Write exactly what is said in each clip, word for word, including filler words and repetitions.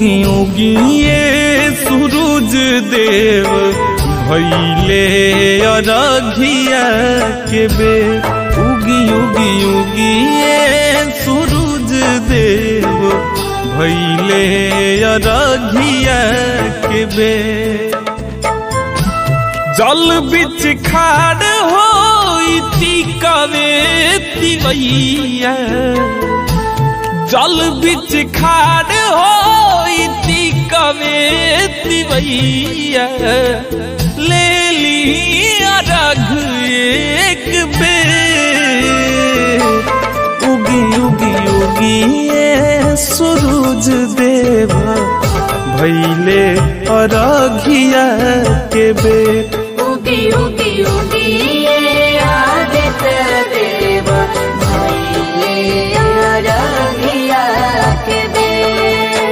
उगी उगी ये सूरज देव भइले अरघिया के बेर। उगी उगी उगी ये सूरज देव भइले अरघिया के बेर। जल बिच खाड़ होइती कवे तिवैया, जल बिच खाड़ होइती कवे तिवैया। ले लिया रघ एक बेर। उगी उगी उगी ये सूरज देव भइले अरघिया के बेर। उगी उगी उगी ये आदित्य देव भइले अरघिया के बेर।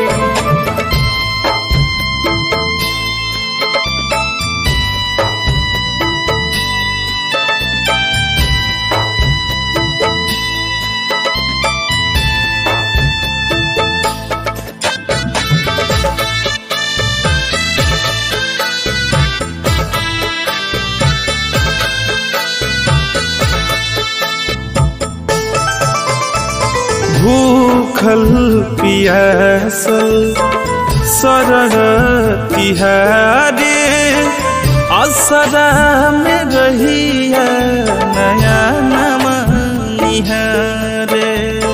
भूखल पियासल शरण तिहारे, असरा में रहिया नया नमा निहारे।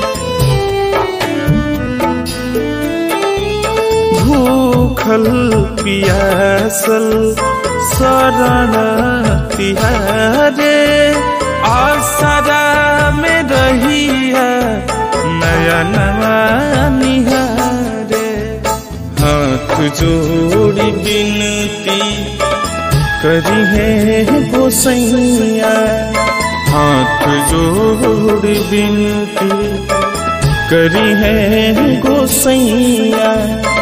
भूखल पियासल शरण तिहारे, असरा में रहिया नयनवा निहारे। हाथ जोड़ी बिनती करी है गोसैया, हाथ जोड़ी बिनती करी है गोसैया।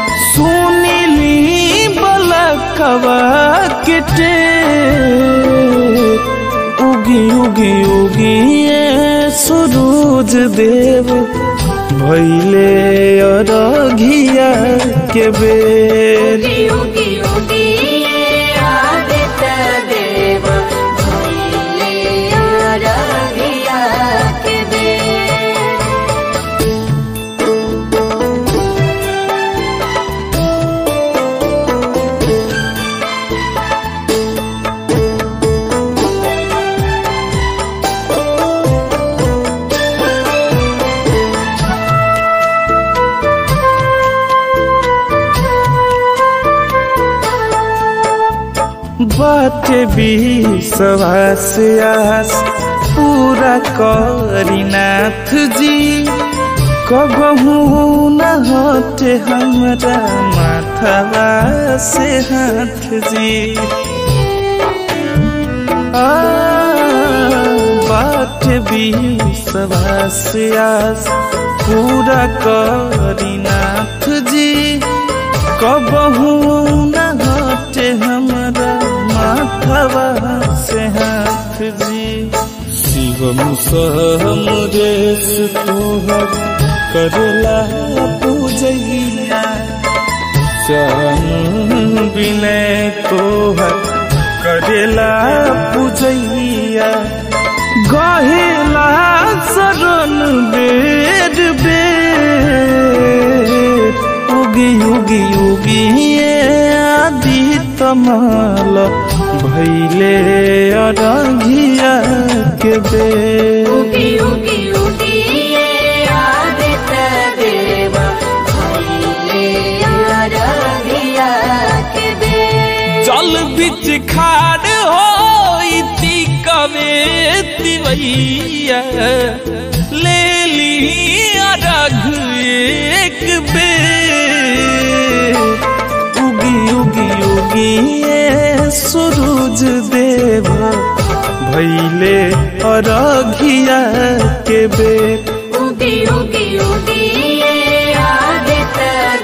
सुनीली बलकवा के टेर। उगी उगी उगी ये सूरज देव भइले अरघिया के बेर। उगी उगी उगी ये आदित्य देव भइले अरघिया के बेर। बाटे विश्वास आस पूरा करी नाथ जी, कबहू न हटे हमरा माथवा से हाथ जी। आ बाटे विश्वास आस पूरा करी नाथ जी, कबहू न हटे हमरा माथवा से हाथ जी। शिवम सहमुरेश तोहर करला पूजैया, श्याम विनय तोहर करेला पूजैया। गहेला शरण बेर बेर। उगी उगी उगी ये आदित्य माल भइले अरघिया के बेर। उगी उगी उगी ये आदित्य देव भइले अरघिया के बेर। जल बिच खाड़ होइती कवे तिवैया, ले लिया रघ एक बेर। उगी उगी उगी ये सूरज देव भइले अरघिया के बेर। उगी उगी उगी ये आदित्य